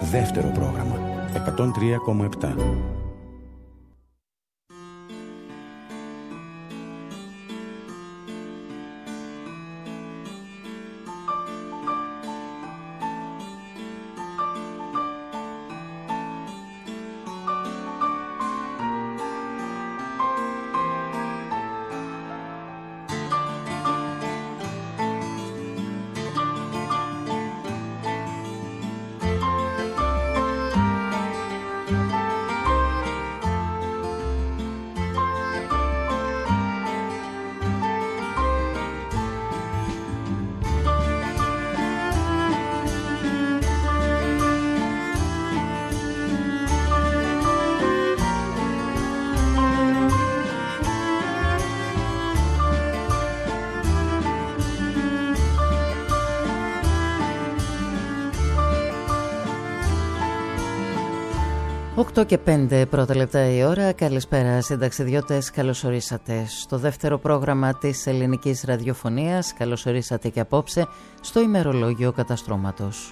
δεύτερο πρόγραμμα 103,7. Και 5 πρώτα λεπτά η ώρα. Καλησπέρα συνταξιδιώτες, καλώς ορίσατε στο δεύτερο πρόγραμμα της ελληνικής ραδιοφωνίας. Καλώς ορίσατε και απόψε στο ημερολόγιο καταστρώματος.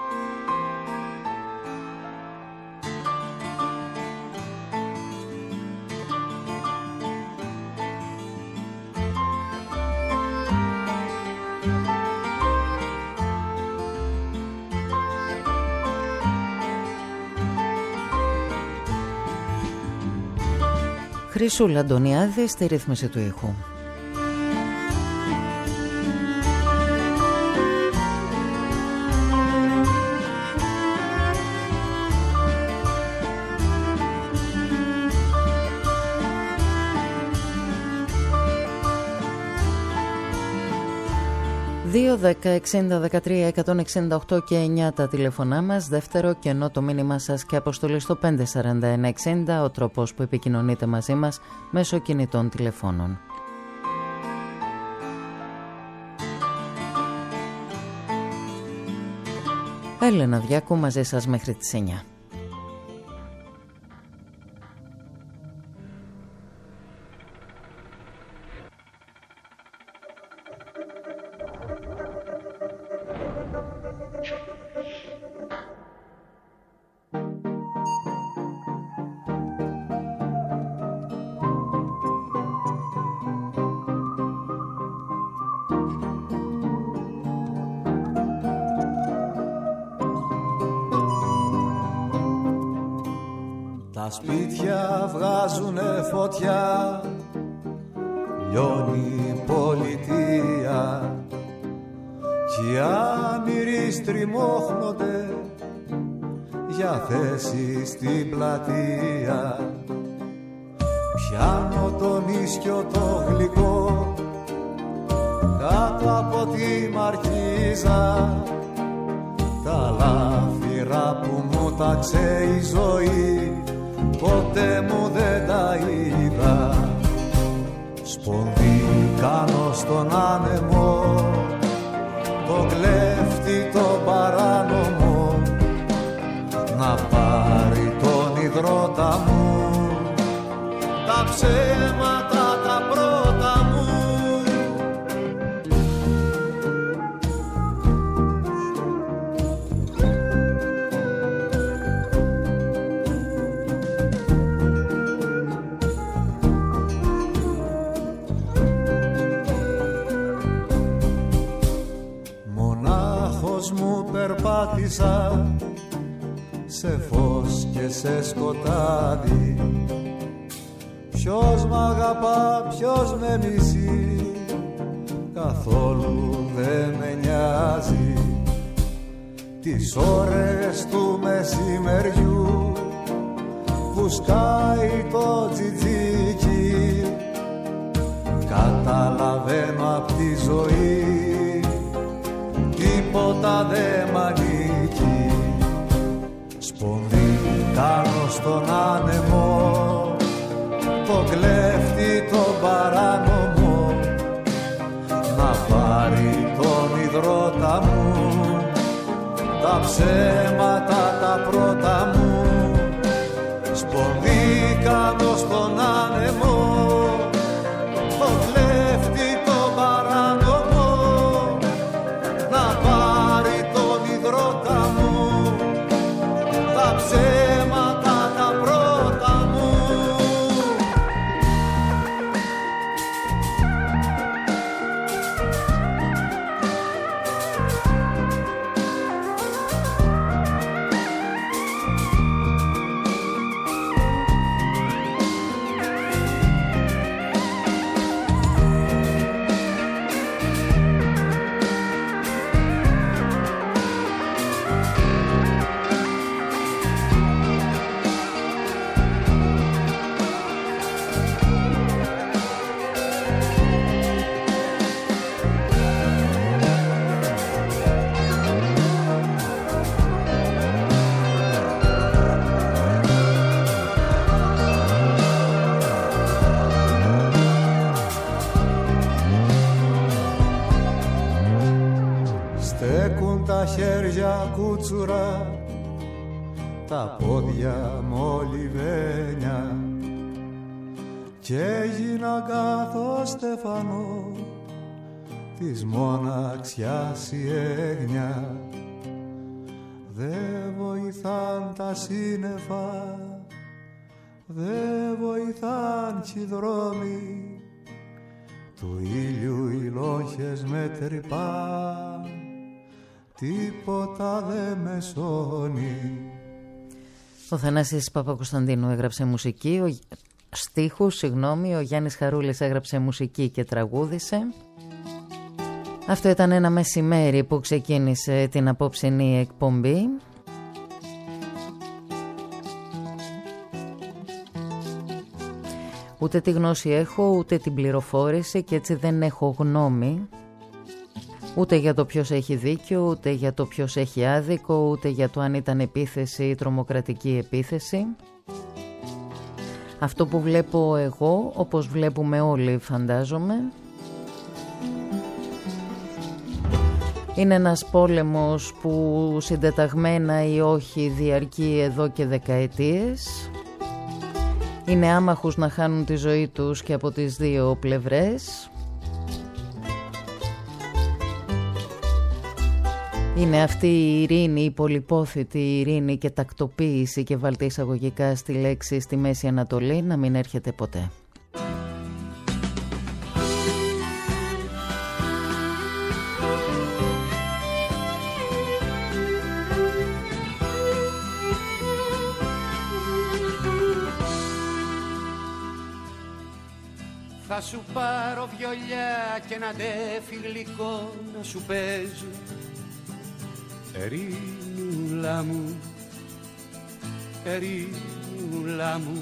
Χρυσούλα Αντωνιάδη στη ρύθμιση του ήχου. Δύο 10-60-13-168 και 9 τα τηλεφωνά μας. Δεύτερο και ενώ το μήνυμά σας και αποστολή στο 541-60, ο τρόπος που επικοινωνείτε μαζί μας μέσω κινητών τηλεφώνων. Έλενα Διάκου μαζί σας μέχρι τις 9. Τα σπίτια βγάζουνε φωτιά, λιώνει η πολιτεία κι οι άνηροι στριμώχνονται για θέση στην πλατεία. Πιάνω τον ίσκιο το γλυκό κάτω από τη μαρκίζα, τα λάφυρα που μου ταξέ η ζωή ποτέ μου δεν τα είδα. Σπονδί κάνω στον άνεμο, το κλέφτη το παράνομο, να πάρει τον ιδρώτα μου τα ψέματα τα πρώτα μου. Μου περπάτησα σε φως και σε σκοτάδι. Ποιος μ' αγαπά, ποιος με μισεί, καθόλου δεν με νοιάζει. Τις ώρες του μεσημεριού που σκάει το τζιτζίκι, καταλαβαίνω απ' τη ζωή τίποτα δε μ' ανήκει. Σπονδί κάνω στον άνεμο, το κλέφτη το παράνομο, να πάρει τον ιδρώτα μου τα ψέματα τα πρώτα μου. Σπονδί κάνω στον άνεμο, το κλέφτη το παράνομο, να πάρει τον ιδρώτα μου στέκουν τα χέρια κούτσουρα, τα πόδια μολυβένια και έγινα κάθο στεφανό της μοναξιάς η έγνοια. Δε βοηθάν τα σύννεφα, δε βοηθάν κι οι δρόμοι, του ήλιου οι λόγχες με τρυπάν, τίποτα δε με σώνει. Ο Θανάσης Παπακοσταντίνου έγραψε μουσική, ο Γιάννης Χαρούλης έγραψε μουσική και τραγούδισε. Αυτό ήταν ένα μεσημέρι που ξεκίνησε την απόψινή εκπομπή. Ούτε τη γνώση έχω, ούτε την πληροφόρηση και έτσι δεν έχω γνώμη. Ούτε για το ποιος έχει δίκιο, ούτε για το ποιος έχει άδικο, ούτε για το αν ήταν επίθεση ή τρομοκρατική επίθεση. Αυτό που βλέπω εγώ, όπως βλέπουμε όλοι φαντάζομαι, είναι ένας πόλεμος που συντεταγμένα ή όχι διαρκεί εδώ και δεκαετίες. Είναι άμαχους να χάνουν τη ζωή τους και από τις δύο πλευρές. Είναι αυτή η ειρήνη, η πολυπόθητη ειρήνη και τακτοποίηση, και βάλτε εισαγωγικά στη λέξη, στη Μέση Ανατολή, να μην έρχεται ποτέ. Θα σου πάρω βιολιά και ένα ντέφι γλυκό να σου παίζω, ερήνουλα μου, ερήνουλα μου.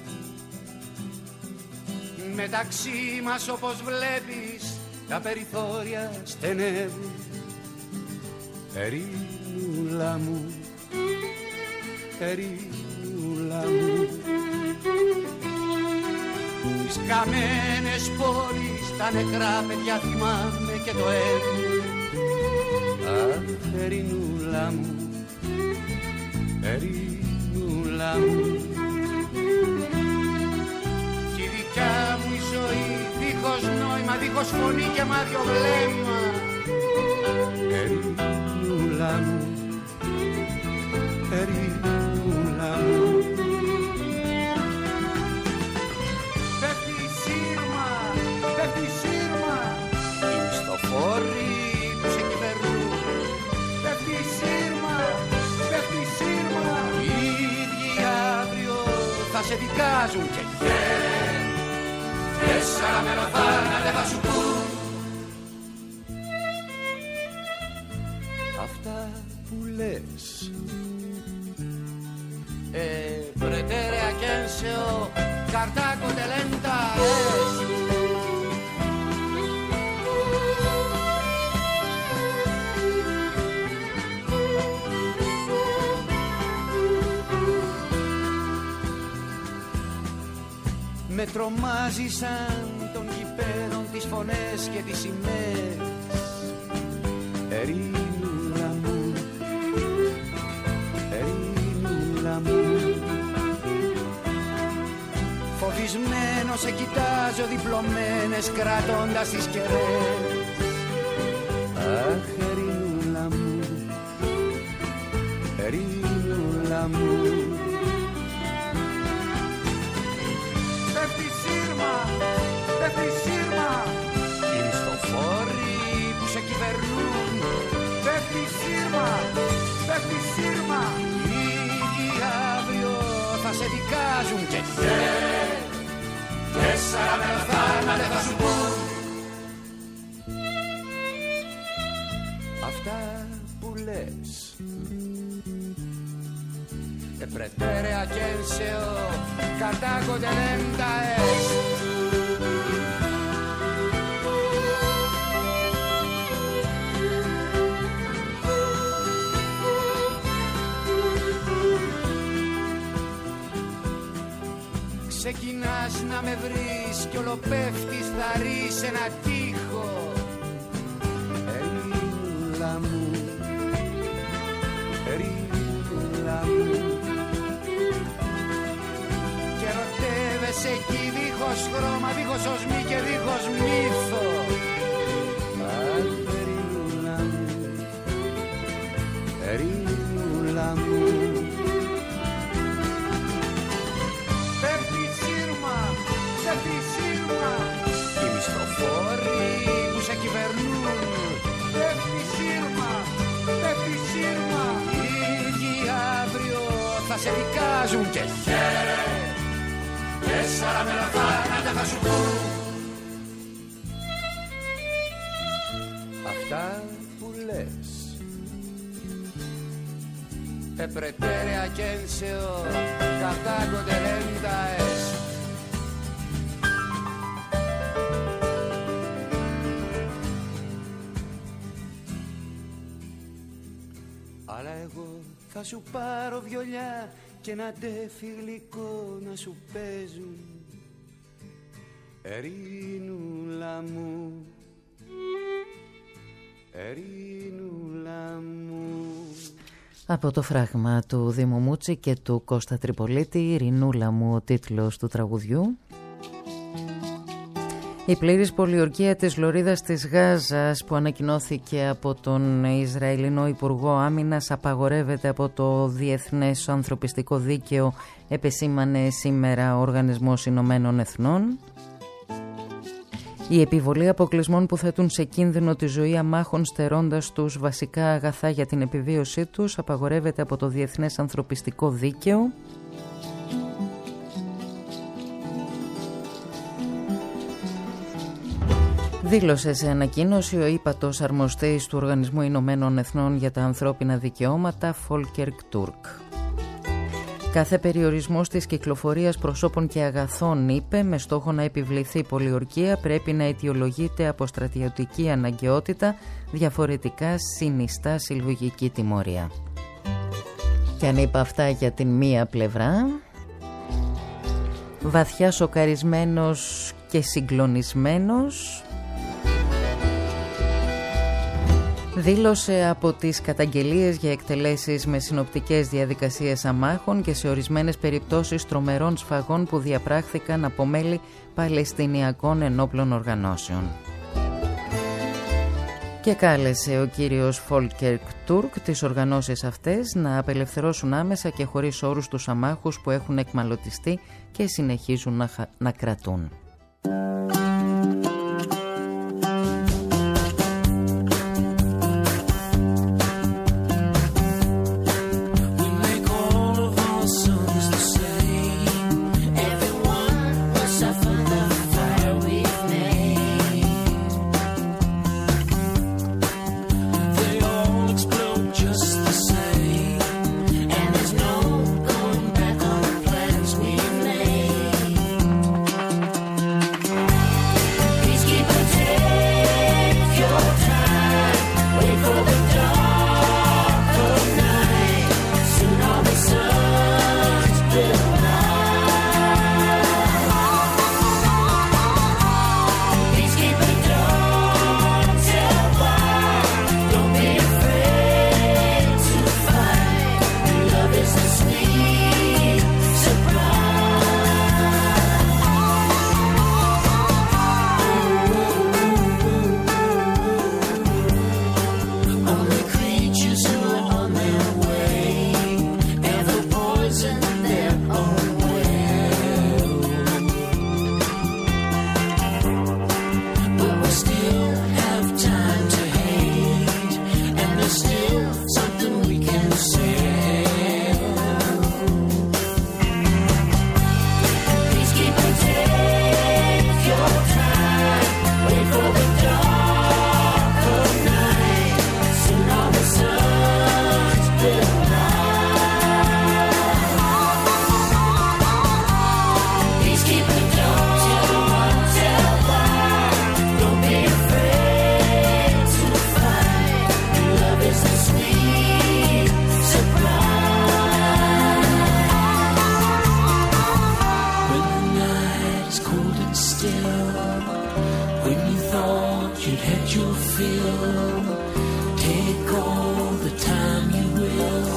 Μεταξύ μας όπως βλέπεις τα περιθώρια στενεύουν, ερήνουλα μου, ερήνουλα μου. Τις καμένες πόλεις, τα νεκρά παιδιά θυμάμαι και το έβγαινε. Αχ, ερηνούλα μου, ερηνούλα μου. Κι η δικιά μου η ζωή, δίχως νόημα, δίχως φωνή και μάτιο βλέμμα. Ερηνούλα μου, ερηνούλα μου. Όροι που σε κυβερνούν, πέφτει σύρμα, πέφτει σύρμα. Οι ίδιοι αύριο θα σε δικάζουν και τέσσερα μελοθάνατα θα σου πούν. Αυτά που λες pretere che anseo Cartago de lenta es. Με τρομάζει σαν των γηπέδων τις φωνές και τις σημαίες. Ερήνουλα μου, ερήνουλα μου. Φοβισμένο σε κοιτάζω διπλωμένες κρατώντας τις κεραίες. Αχ, ερήνουλα μου, ερήνουλα μου. Πέφτει σύρμα, οι μισθοφόροι που σε κυβερνούν. Πέφτει σύρμα, οι ίδιοι αύριο θα σε δικάζουν και τέσσερα μελοθάνατα θα σου πούν. Αυτά που λες pretere a quien seo Cartago de lenta es. Ξεκινάς να με βρεις κι ολοπέφτεις θα ρεις ένα τείχο. Ερήνουλα μου, εκεί δίχως χρώμα, δίχως οσμή και δίχως μύθο. Ειρηνούλα μου, Ειρηνούλα μου. Πέφτει σύρμα, πέφτει σύρμα. Οι μισθοφόροι που σε κυβερνούν. Πέφτει σύρμα, πέφτει σύρμα. Οι ίδιοι αύριο θα σε δικάζουν και χαίρε. 4 μέρα θάνατα θα σου πούν. Αυτά που λες Επρετέρεα κένσεο κατάγονται λένταες. Αλλά εγώ θα σου πάρω βιολιά και ένα ντέφι γλυκό να σου παίζουν. Ειρηνούλα μου, Ειρηνούλα μου. Από το φράγμα του Δήμου Μούτσι και του Κώστα Τριπολίτη, «Ειρηνούλα μου» ο τίτλος του τραγουδιού. Η πλήρης πολιορκία της Λωρίδας της Γάζας που ανακοινώθηκε από τον Ισραηλινό Υπουργό Άμυνας απαγορεύεται από το Διεθνές Ανθρωπιστικό Δίκαιο, επεσήμανε σήμερα ο Οργανισμός Ηνωμένων Εθνών. Η επιβολή αποκλεισμών που θέτουν σε κίνδυνο τη ζωή αμάχων στερώντας τους βασικά αγαθά για την επιβίωσή τους απαγορεύεται από το Διεθνές Ανθρωπιστικό Δίκαιο. Δήλωσε σε ανακοίνωση ο ύπατος αρμοστής του Οργανισμού Ηνωμένων Εθνών για τα Ανθρώπινα Δικαιώματα, Φόλκερ Τούρκ. Κάθε περιορισμός της κυκλοφορίας προσώπων και αγαθών, είπε, με στόχο να επιβληθεί πολιορκία πρέπει να αιτιολογείται από στρατιωτική αναγκαιότητα, διαφορετικά συνιστά συλλογική τιμωρία. Και αν είπα αυτά για την μία πλευρά, βαθιά σοκαρισμένος και συγκλονισμένος, δήλωσε από τις καταγγελίες για εκτελέσεις με συνοπτικές διαδικασίες αμάχων και σε ορισμένες περιπτώσεις τρομερών σφαγών που διαπράχθηκαν από μέλη Παλαιστινιακών ενόπλων οργανώσεων. Και κάλεσε ο κύριος Φόλκερ Τούρκ τις οργανώσεις αυτές να απελευθερώσουν άμεσα και χωρίς όρους τους αμάχους που έχουν εκμαλωτιστεί και συνεχίζουν να κρατούν.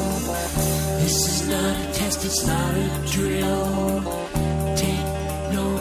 It's not a test, it's not a drill. Take no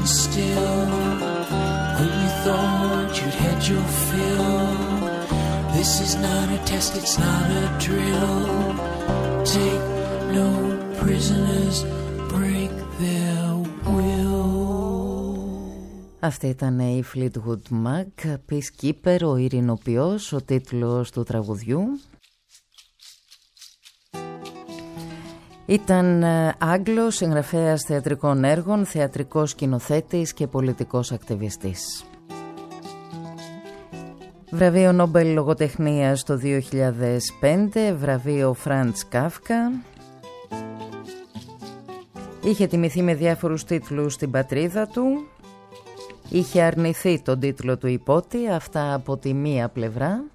still when you thought you'd had your fill. This is not a test, it's not a drill. Take no prisoners, break their will. Αυτή ήταν η Fleetwood Mac, Peacekeeper, ο ειρηνοποιός, ο τίτλος του τραγουδιού. Ήταν Άγγλος, συγγραφέας θεατρικών έργων, θεατρικός σκηνοθέτης και πολιτικός ακτιβιστής. Βραβείο Νόμπελ Λογοτεχνίας το 2005, βραβείο Φραντς Κάφκα. Είχε τιμηθεί με διάφορους τίτλους στην πατρίδα του. Είχε αρνηθεί τον τίτλο του υπότη, αυτά από τη μία πλευρά.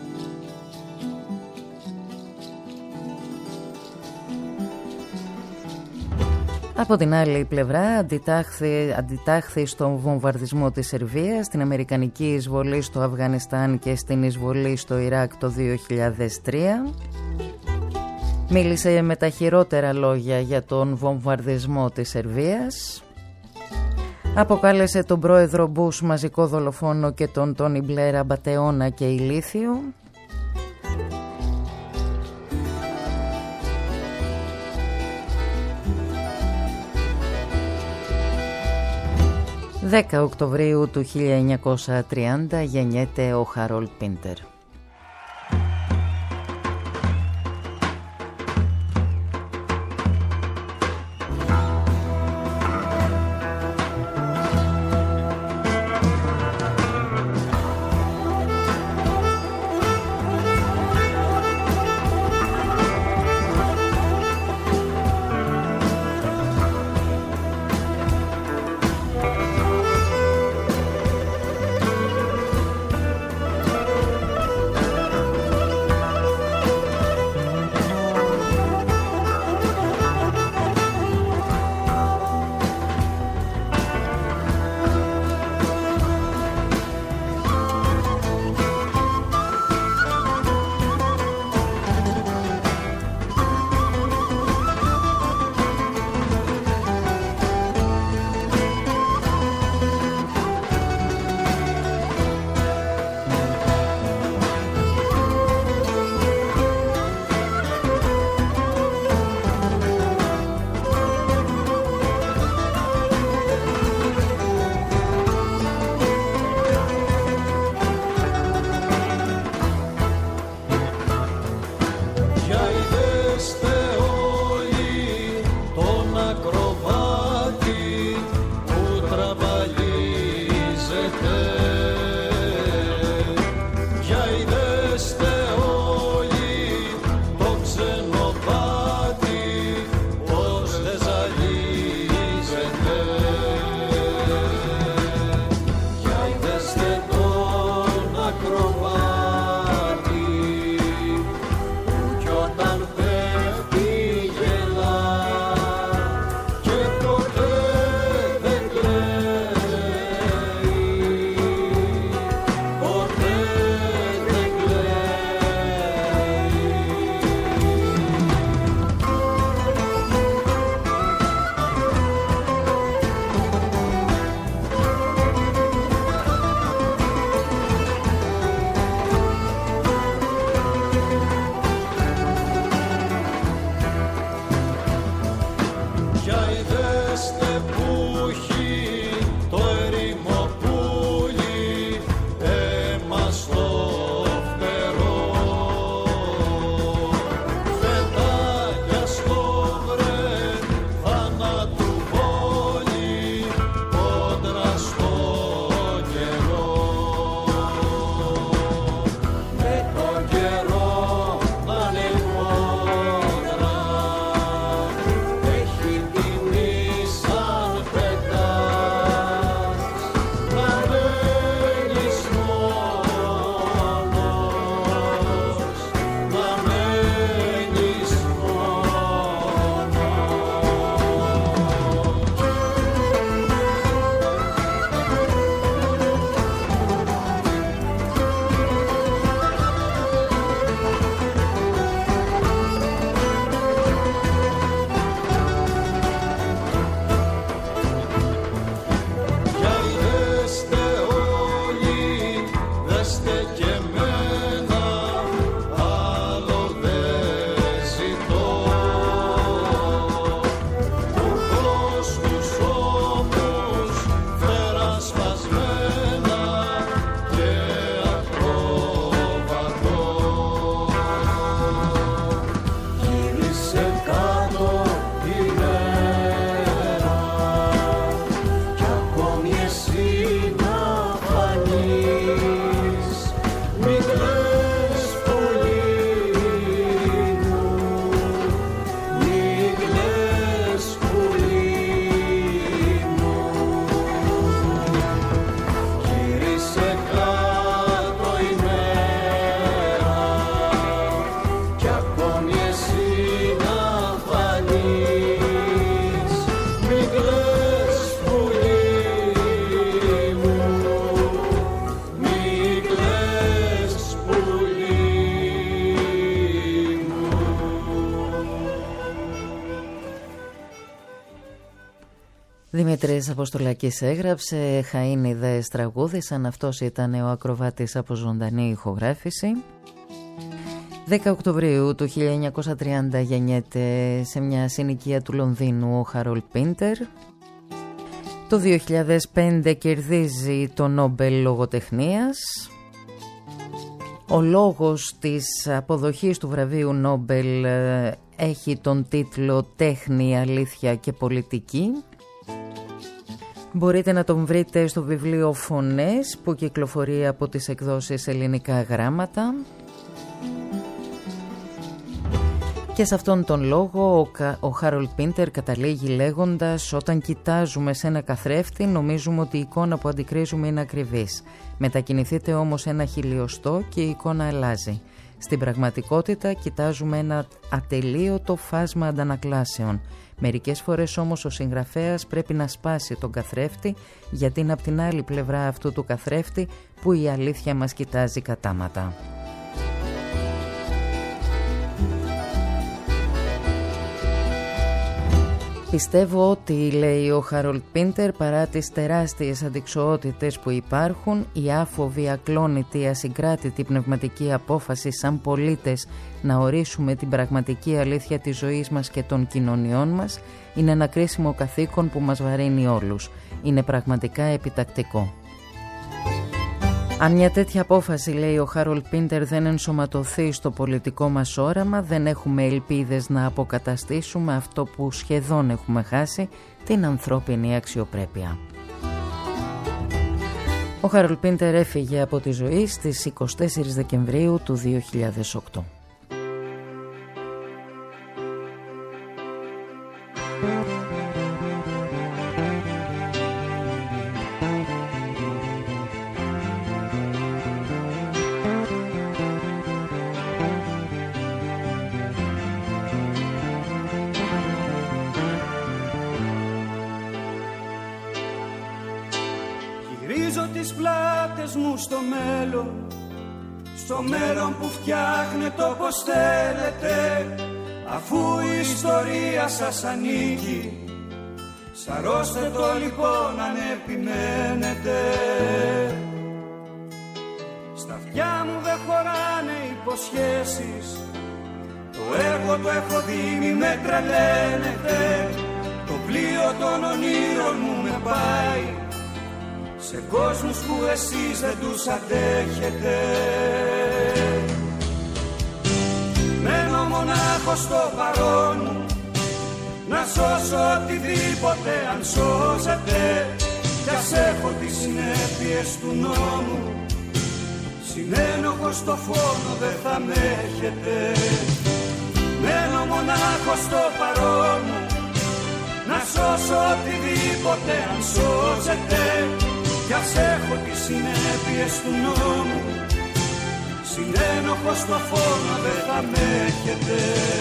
Από την άλλη πλευρά αντιτάχθη στον βομβαρδισμό της Σερβίας, στην αμερικανική εισβολή στο Αφγανιστάν και στην εισβολή στο Ιράκ το 2003. Μίλησε με τα χειρότερα λόγια για τον βομβαρδισμό της Σερβίας. Αποκάλεσε τον πρόεδρο Μπούς μαζικό δολοφόνο και τον Τόνι Μπλερ αμπατεώνα και ηλίθιο. «10 Οκτωβρίου του 1930 γεννιέται ο Χάρολντ Πίντερ». Δημήτρης Αποστολάκης έγραψε, Χαΐνιδες τραγούδισαν, αυτός ήταν ο ακροβάτης από ζωντανή ηχογράφηση. 10 Οκτωβρίου του 1930 γεννιέται σε μια συνοικία του Λονδίνου ο Χάρολντ Πίντερ. Το 2005 κερδίζει το Νόμπελ Λογοτεχνίας. Ο λόγος της αποδοχής του βραβείου Νόμπελ έχει τον τίτλο «Τέχνη, αλήθεια και πολιτική». Μπορείτε να τον βρείτε στο βιβλίο Φωνές που κυκλοφορεί από τις εκδόσεις Ελληνικά Γράμματα. Και σε αυτόν τον λόγο ο Χάρολντ Πίντερ καταλήγει λέγοντας: όταν κοιτάζουμε σε ένα καθρέφτη νομίζουμε ότι η εικόνα που αντικρίζουμε είναι ακριβής. Μετακινηθείτε όμως ένα χιλιοστό και η εικόνα αλλάζει. Στην πραγματικότητα κοιτάζουμε ένα ατελείωτο φάσμα αντανακλάσεων. Μερικές φορές όμως ο συγγραφέας πρέπει να σπάσει τον καθρέφτη, γιατί είναι από την άλλη πλευρά αυτού του καθρέφτη που η αλήθεια μας κοιτάζει κατάματα. Πιστεύω ότι, λέει ο Χάρολντ Πίντερ, παρά τις τεράστιες αντιξοότητες που υπάρχουν, η άφοβη, ακλόνητη, ασυγκράτητη πνευματική απόφαση σαν πολίτες να ορίσουμε την πραγματική αλήθεια της ζωής μας και των κοινωνιών μας είναι ένα κρίσιμο καθήκον που μας βαρύνει όλους. Είναι πραγματικά επιτακτικό. Αν μια τέτοια απόφαση, λέει ο Χάρολντ Πίντερ, δεν ενσωματωθεί στο πολιτικό μας όραμα, δεν έχουμε ελπίδες να αποκαταστήσουμε αυτό που σχεδόν έχουμε χάσει, την ανθρώπινη αξιοπρέπεια. Ο Χάρολντ Πίντερ έφυγε από τη ζωή στις 24 Δεκεμβρίου του 2008. Στο μέλλον που φτιάχνετε όπως θέλετε, αφού η ιστορία σας ανήκει, σαρώστε το λοιπόν αν επιμένετε. Στα αυτιά μου δεν χωράνε υποσχέσεις, το έργο το έχω δει, μη με τρελαίνετε. Το πλοίο των ονείρων μου με πάει σε κόσμους που εσείς δεν τους αντέχετε. Μένω μονάχος στο παρόν μου, να σώσω οτιδήποτε αν σώζεται, κι ας έχω τις συνέπειες του νόμου, συνένοχος στο φόνο δεν θα με έχετε. Μένω μονάχος στο παρόν μου, να σώσω οτιδήποτε αν σώζεται, κι ας έχω τις συνέπειες του νόμου, συνένοχος στο φόνο δεν θα με έχετε.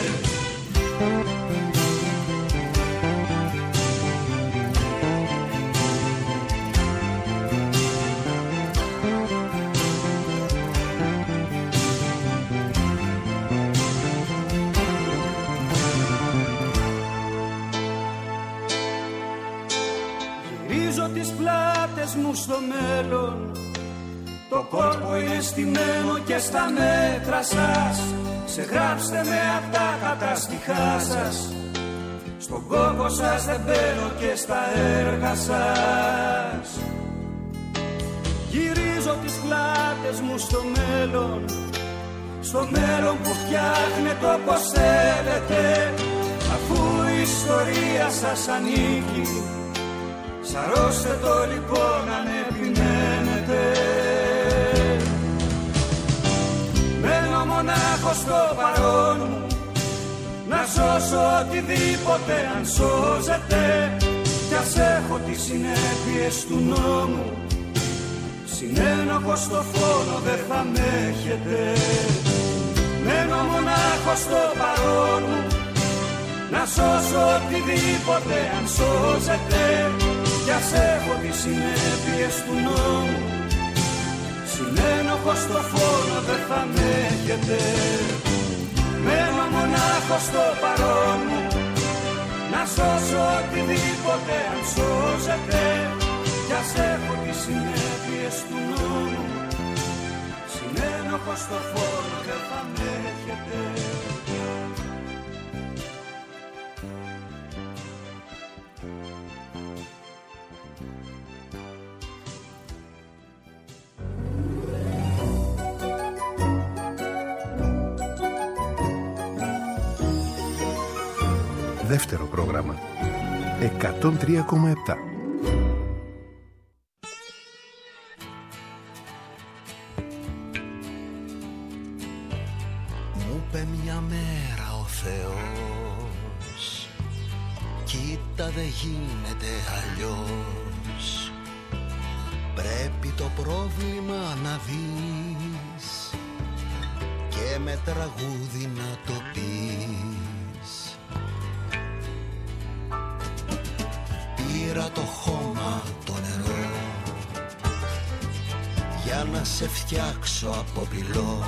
Γυρίζω τις πλάτες μου στο μέλλον, το κόρπο είναι στημένο και στα μέτρα σας. Ξεγράψτε με απ' τα καταστιχά σας, στον κόπο σας δεν μπαίνω και στα έργα σας. Γυρίζω τις πλάτες μου στο μέλλον, στο μέλλον που φτιάχνετε όπως θέλετε, αφού η ιστορία σας ανήκει, σαρώστε το λοιπόν αν επιμένετε. Μένω μονάχος στο παρόν μου, να σώσω οτιδήποτε αν σώζεται, κι ας έχω τις συνέπειες του νόμου, συνένοχος στο φόνο δεν θα με έχετε. Μένω μονάχος στο παρόν μου, να σώσω οτιδήποτε αν σώζεται, κι ας έχω τις συνέπειες του νόμου, συνένοχος στο φόνο δεν θα με έχετε. Μένω μονάχος στο παρόν μου, να σώσω οτιδήποτε αν σώζεται. Κι ας έχω τις συνέπειες του νόμου, συνένοχος στο φόρο δεν θα με έχετε. Δεύτερο πρόγραμμα 103,7. Μου είπε μια μέρα ο Θεός, κοίτα δε γίνεται αλλιώς, πρέπει το πρόβλημα να δεις και με τραγούδι να το πεις. Πήρα το χώμα, το νερό, για να σε φτιάξω από πυλό.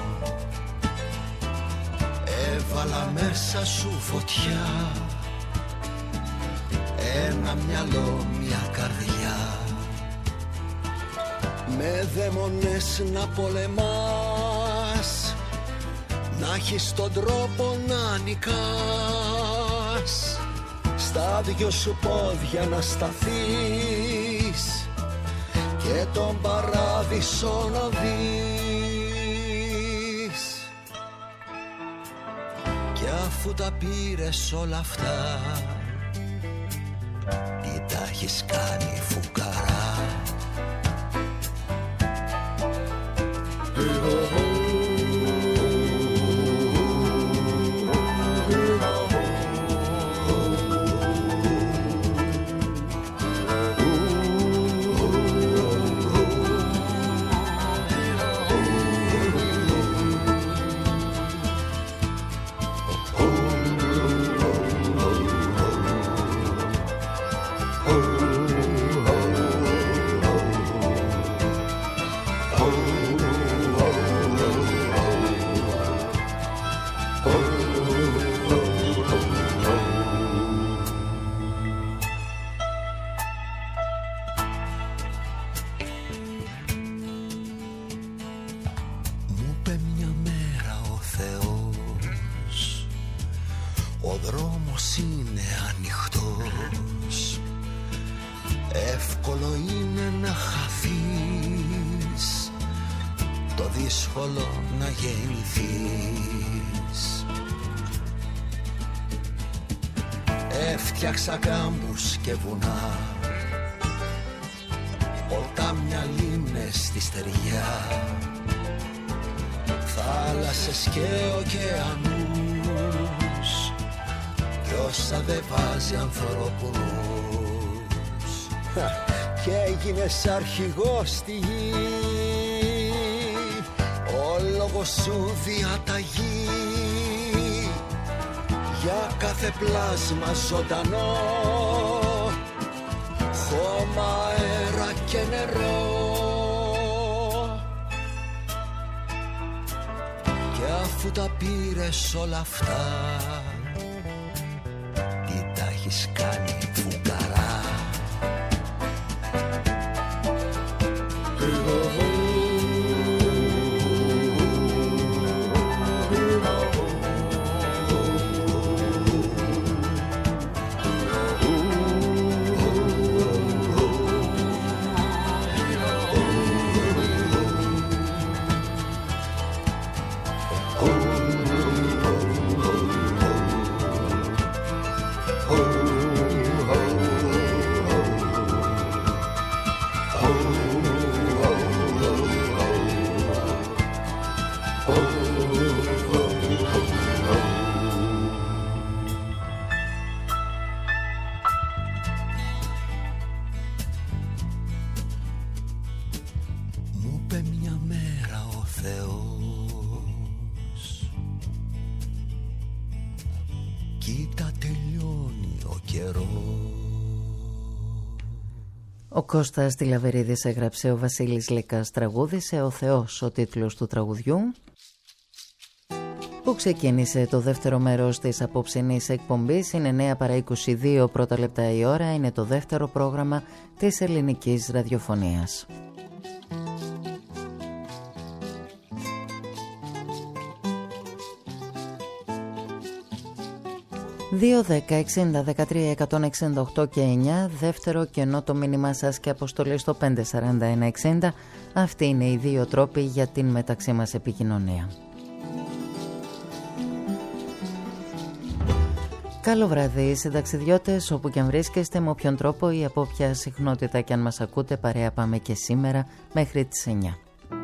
Έβαλα μέσα σου φωτιά, ένα μυαλό, μια καρδιά. Με δαίμονες να πολεμάς, να έχεις τον τρόπο να νικάς, στα δυο σου πόδια να σταθείς και τον παράδεισο να δεις. Κι αφού τα πήρες όλα αυτά, τι τα έχεις κάνει φουκαρά. Έφτιαξα κάμπους και βουνά, ποτάμια, λίμνες στη στεριά, θάλασσες και ωκεανούς, κι όσα δεν βάζει ανθρώπους. Κι έγινες αρχηγός στη γη, ο λόγος σου διαταγή, για κάθε πλάσμα ζωντανό, χώμα, αέρα και νερό. Και αφού τα πήρες όλα αυτά, τι τα έχεις κάνει φουκαρά. Ο Κώστας Τηλαβερίδης έγραψε, ο Βασίλης Λεκάς τραγούδισε, ο Θεός ο τίτλος του τραγουδιού. Αφού ξεκίνησε το δεύτερο μέρος της απόψινής εκπομπής, είναι 9 παρά 22 πρώτα λεπτά η ώρα, είναι το δεύτερο πρόγραμμα της ελληνικής ραδιοφωνίας. 2-10-60-13-168 και 9, δεύτερο κενό το μήνυμά σας και αποστολή στο 541-60. Αυτοί είναι οι δύο τρόποι για την μεταξύ μας επικοινωνία. Καλό βράδυ συνταξιδιώτες, όπου και αν βρίσκεστε, με όποιον τρόπο ή από όποια συχνότητα και αν μας ακούτε, παρέα πάμε και σήμερα μέχρι τις 9.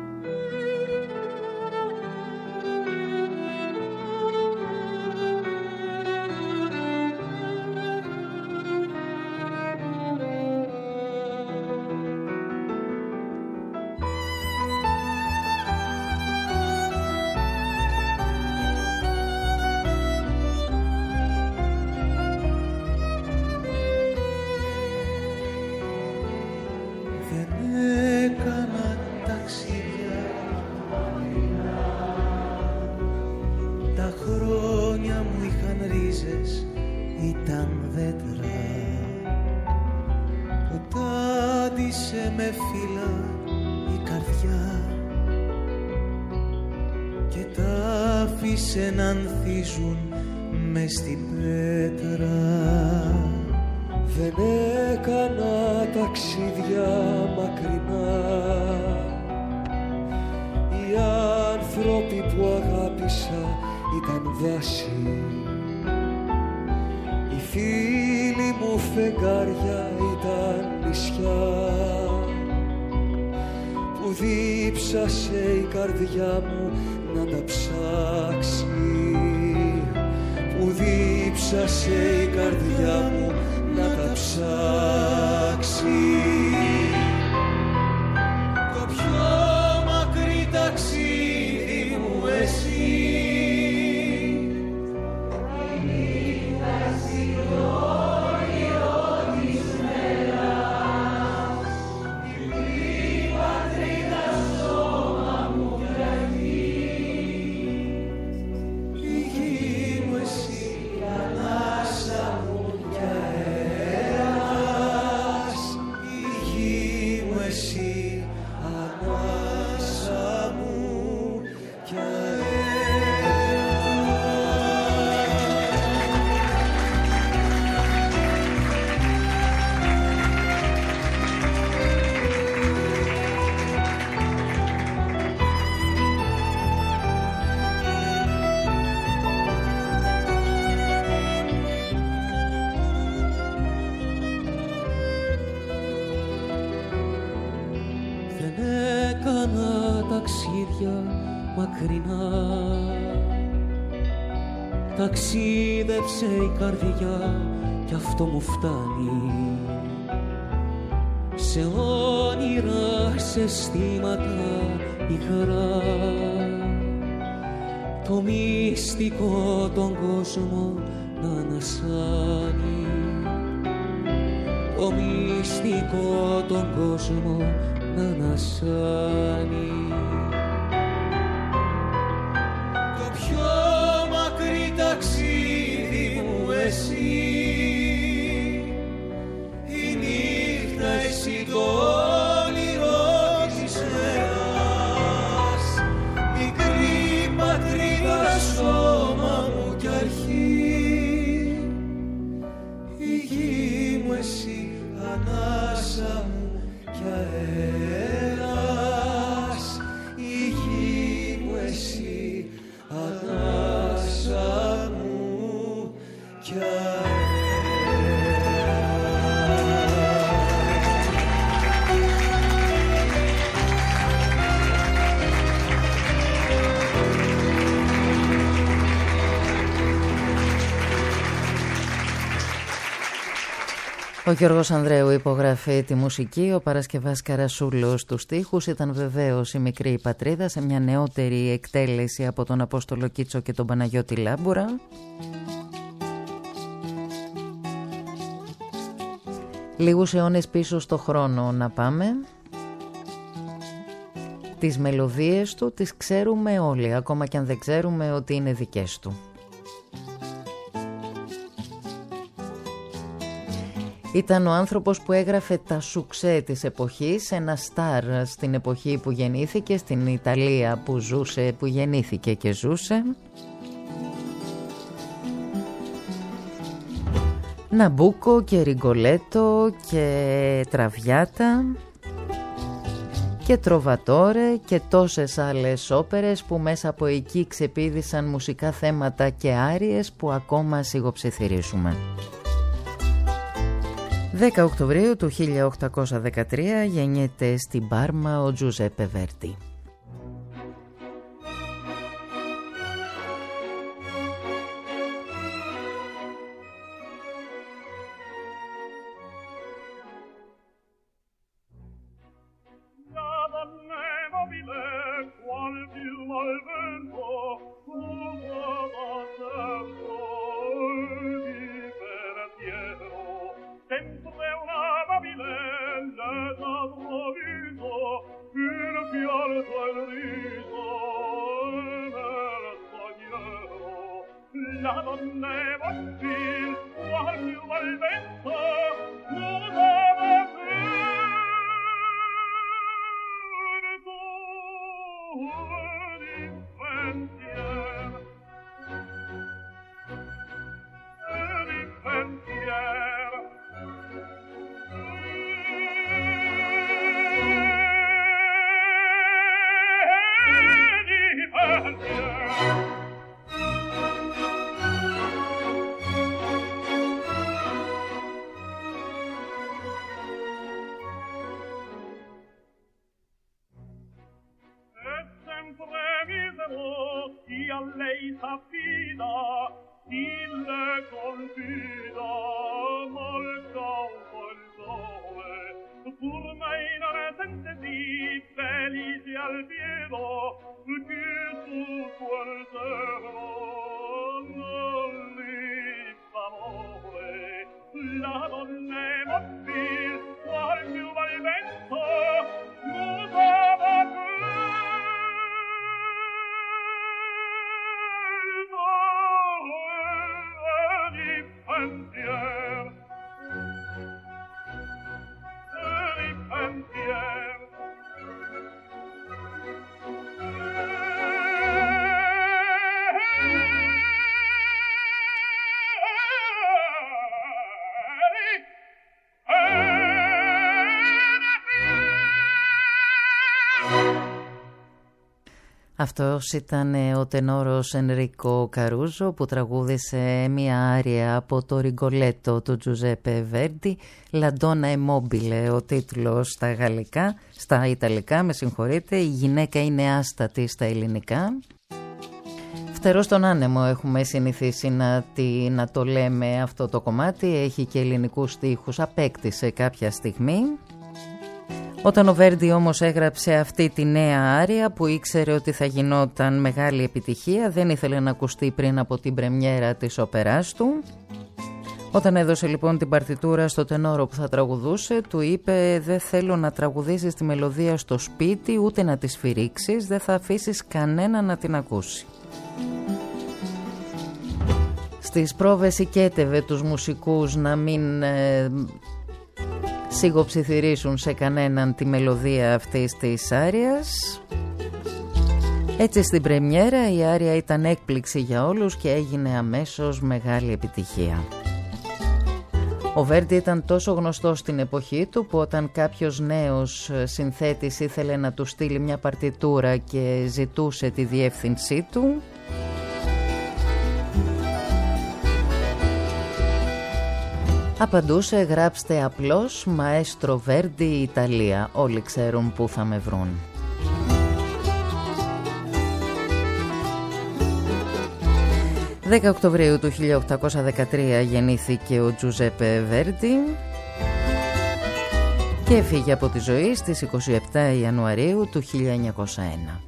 Ταξίδεψε η καρδιά κι αυτό μου φτάνει. Σε όνειρα, σε αισθήματα υγρά, το μυστικό τον κόσμο να ανασάνει. Το μυστικό τον κόσμο να ανασάνει. Ταξίδι μου εσύ, η νύχτα εσύ το όνειρο της μέρας, μικρή πατρίδα σώμα μου κι αρχή, η γη μου εσύ ανάσα μου κι αέρας, η γη μου εσύ ανάσα μου κι αέρας. Ο Γιώργος Ανδρέου υπογράφει τη μουσική, ο Παρασκευάς Καρασούλος τους στίχους. Ήταν βεβαίως η μικρή πατρίδα σε μια νεότερη εκτέλεση από τον Απόστολο Κίτσο και τον Παναγιώτη Λάμπουρα. Λίγους αιώνες πίσω στο χρόνο να πάμε. Τις μελωδίες του τις ξέρουμε όλοι, ακόμα και αν δεν ξέρουμε ότι είναι δικές του. Ήταν ο άνθρωπος που έγραφε τα σουξέ της εποχής, ένα στάρ στην εποχή που γεννήθηκε, στην Ιταλία που ζούσε, που γεννήθηκε και ζούσε. Ναμπούκο και Ριγκολέτο και Τραβιάτα και Τροβατόρε και τόσες άλλες όπερες που μέσα από εκεί ξεπήδησαν μουσικά θέματα και άριες που ακόμα σιγοψιθυρίζουμε. 10 Οκτωβρίου του 1813 γεννιέται στην Πάρμα ο Τζουζέπε Βέρντι. Αυτός ήταν ο τενόρος Ενρίκο Καρούζο που τραγούδισε μια άρια από το Ριγκολέτο του Τζουζέπε Βέρντι, Λαντόνα Εμόμπιλε ο τίτλος στα γαλλικά, στα ιταλικά με συγχωρείτε, η γυναίκα είναι άστατη στα ελληνικά. Φτερό στον άνεμο έχουμε συνηθίσει να το λέμε αυτό το κομμάτι, έχει και ελληνικούς στίχους, απέκτησε κάποια στιγμή. Όταν ο Βέρντι όμως έγραψε αυτή τη νέα άρια που ήξερε ότι θα γινόταν μεγάλη επιτυχία, δεν ήθελε να ακουστεί πριν από την πρεμιέρα της όπεράς του. Όταν έδωσε λοιπόν την παρτιτούρα στο τενόρο που θα τραγουδούσε, του είπε «Δεν θέλω να τραγουδήσεις τη μελωδία στο σπίτι, ούτε να τη σφυρίξεις, δεν θα αφήσεις κανένα να την ακούσει». Στις πρόβες οικέτευε τους μουσικούς να μην σιγοψιθυρίσουν σε κανέναν τη μελωδία αυτής της άριας. Έτσι στην πρεμιέρα η άρια ήταν έκπληξη για όλους και έγινε αμέσως μεγάλη επιτυχία. Ο Βέρντι ήταν τόσο γνωστός στην εποχή του που όταν κάποιος νέος συνθέτης ήθελε να του στείλει μια παρτιτούρα και ζητούσε τη διεύθυνσή του, απαντούσε «Γράψτε απλώς Μαέστρο Βέρντι Ιταλία, όλοι ξέρουν πού θα με βρουν». «10 Οκτωβρίου του 1813 γεννήθηκε ο Τζουζέπε Βέρντι και έφυγε από τη ζωή στις 27 Ιανουαρίου του 1901.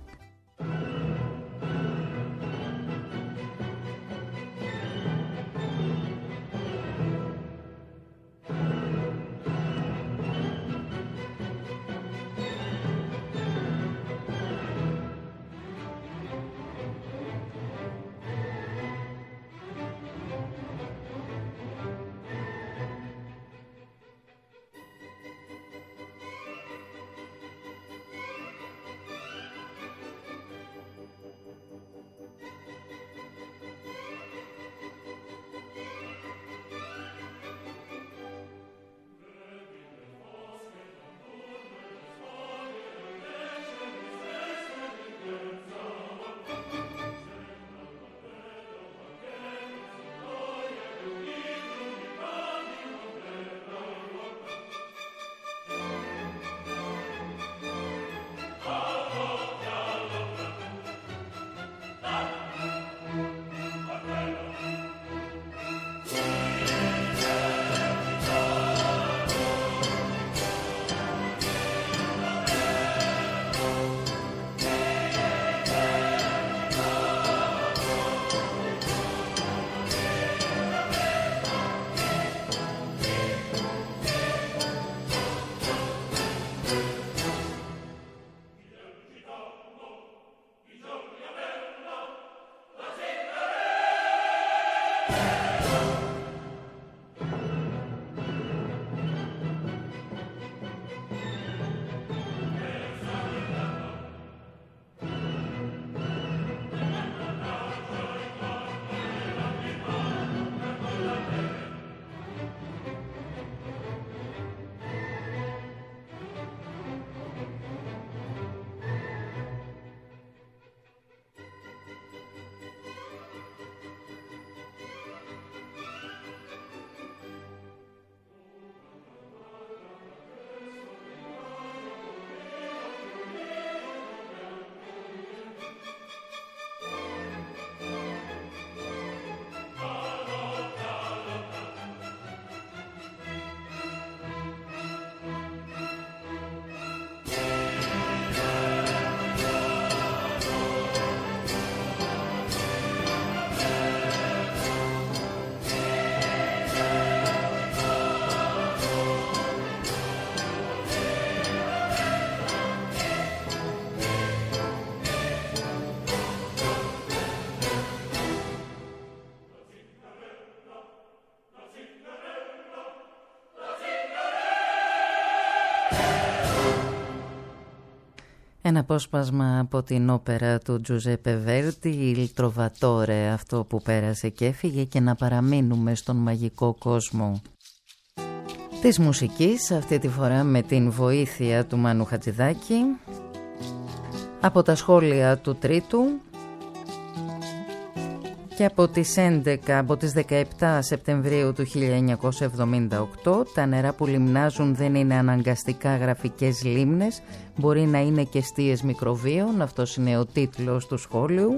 Ένα απόσπασμα από την όπερα του Τζουζέπε Βέρντι, Il Trovatore, αυτό που πέρασε και έφυγε, και να παραμείνουμε στον μαγικό κόσμο της μουσικής, αυτή τη φορά με την βοήθεια του Μάνου Χατζηδάκη, από τα σχόλια του Τρίτου. Και από τις 17 Σεπτεμβρίου του 1978, τα νερά που λιμνάζουν δεν είναι αναγκαστικά γραφικές λίμνες, μπορεί να είναι και εστίες μικροβίων, αυτός είναι ο τίτλος του σχόλιου.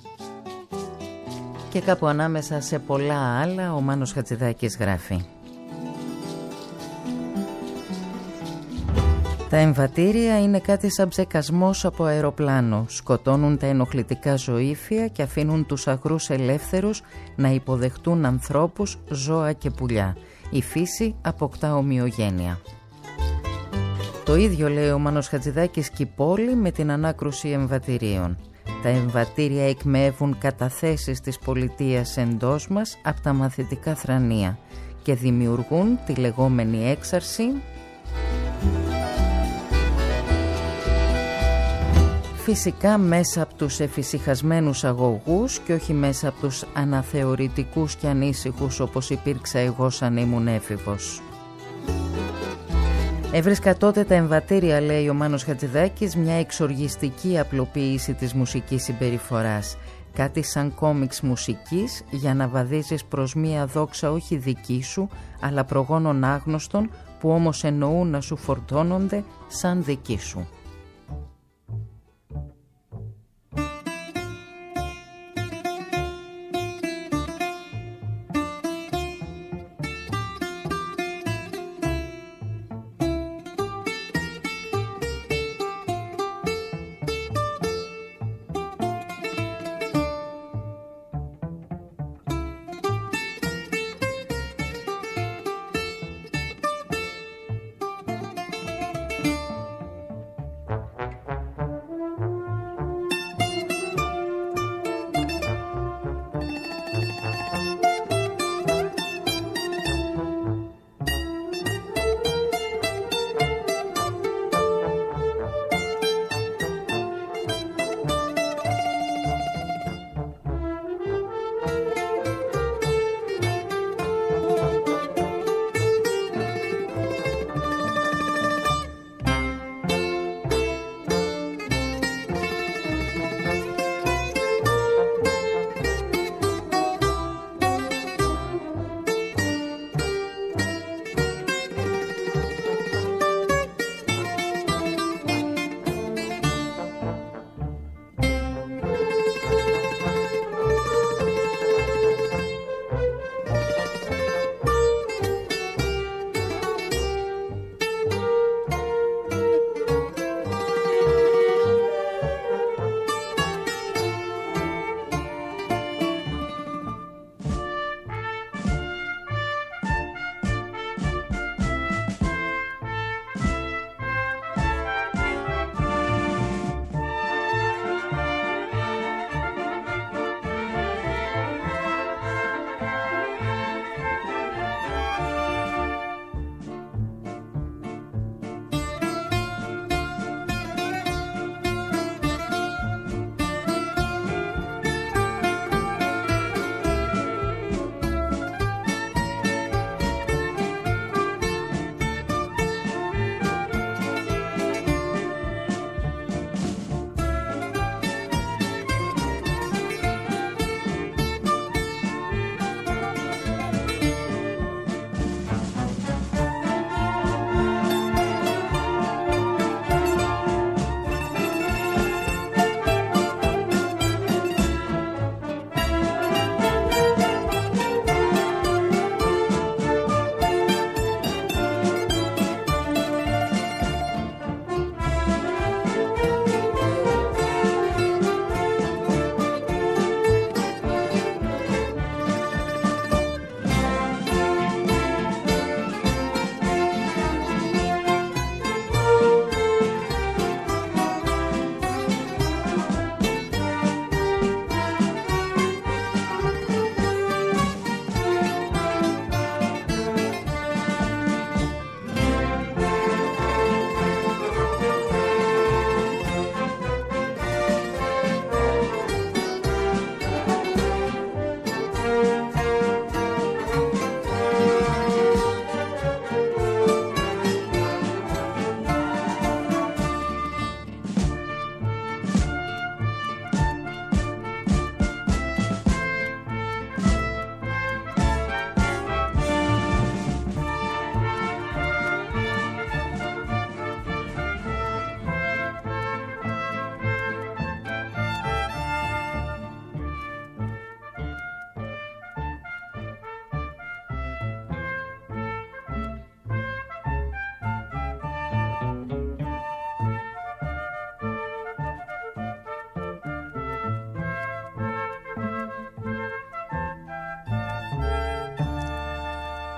Και κάπου ανάμεσα σε πολλά άλλα ο Μάνος Χατζηδάκης γράφει: τα εμβατήρια είναι κάτι σαν ψεκασμός από αεροπλάνο. Σκοτώνουν τα ενοχλητικά ζωήφια και αφήνουν τους αγρούς ελεύθερους να υποδεχτούν ανθρώπους, ζώα και πουλιά. Η φύση αποκτά ομοιογένεια. Το ίδιο λέει ο Μάνος Χατζηδάκης και η πόλη με την ανάκρουση εμβατηρίων. Τα εμβατήρια εκμεύουν καταθέσεις της πολιτείας εντός μας από τα μαθητικά θρανία και δημιουργούν τη λεγόμενη έξαρση, φυσικά μέσα από τους εφησυχασμένους αγωγούς και όχι μέσα από τους αναθεωρητικούς και ανήσυχους όπως υπήρξα εγώ σαν ήμουν έφηβος. Έβρισκα τότε τα εμβατήρια, λέει ο Μάνος Χατζηδάκης, μια εξοργιστική απλοποίηση της μουσικής συμπεριφοράς. Κάτι σαν κόμιξ μουσικής για να βαδίζεις προς μια δόξα όχι δική σου, αλλά προγόνων άγνωστων που όμως εννοούν να σου φορτώνονται σαν δική σου.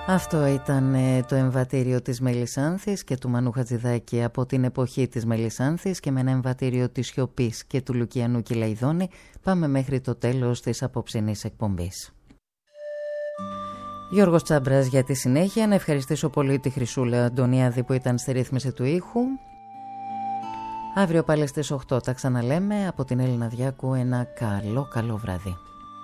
Αυτό ήταν το εμβατήριο της Μελισσάνθης και του Μανού Χατζηδάκη από την εποχή της Μελισσάνθης, και με ένα εμβατήριο της Σιωπής και του Λουκιανού Κυλαϊδόνη πάμε μέχρι το τέλος της απόψινής εκπομπής. Γιώργος Τσάμπρας για τη συνέχεια. Να ευχαριστήσω πολύ τη Χρυσούλα Αντωνιάδη που ήταν στη ρύθμιση του ήχου. Αύριο πάλι στις 8 τα ξαναλέμε. Από την Έλληνα Διάκου ένα καλό βράδυ.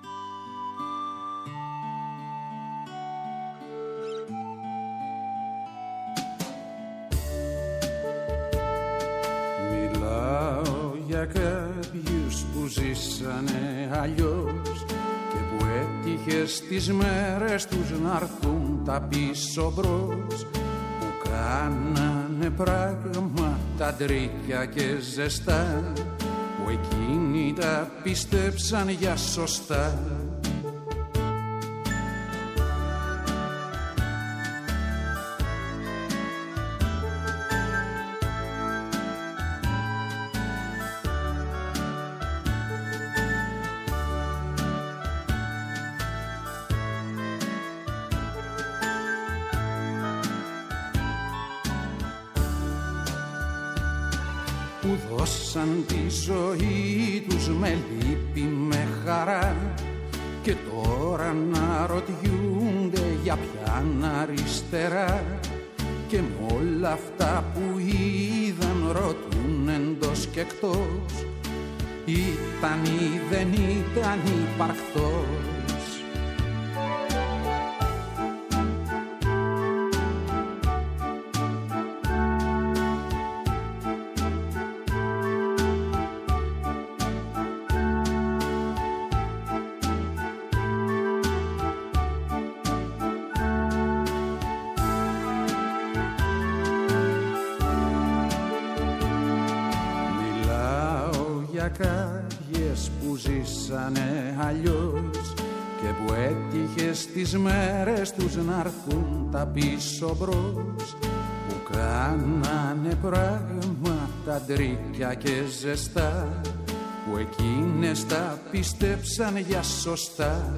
Μιλάω για κάποιους που ζήσανε αλλιώς και που έτυχε στις μέρες τους να έρθουν τα πίσω μπρος, που κάνανε πράγματα τρίκια και ζεστά, που εκείνοι τα πίστεψαν για σωστά. Που δώσαν τη ζωή τους με λύπη, με χαρά, και τώρα να ρωτιούνται για ποιαν αριστερά, και με όλα αυτά που είδαν ρωτούν εντός και εκτός, ήταν ή δεν ήταν υπαρκτός. Κάποιες που ζήσανε αλλιώς και που έτυχε στις μέρες τους να έρθουν τα πίσω μπρος, που κάνανε πράγματα τρίκια και ζεστά, που εκείνες τα πίστεψαν για σωστά.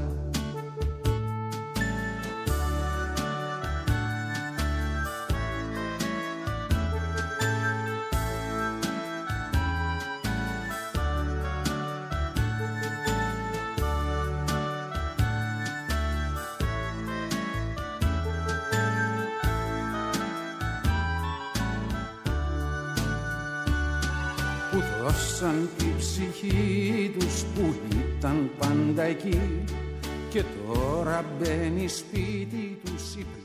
Που δώσαν τη ψυχή τους που ήταν πάντα εκεί, και τώρα μπαίνει σπίτι τους η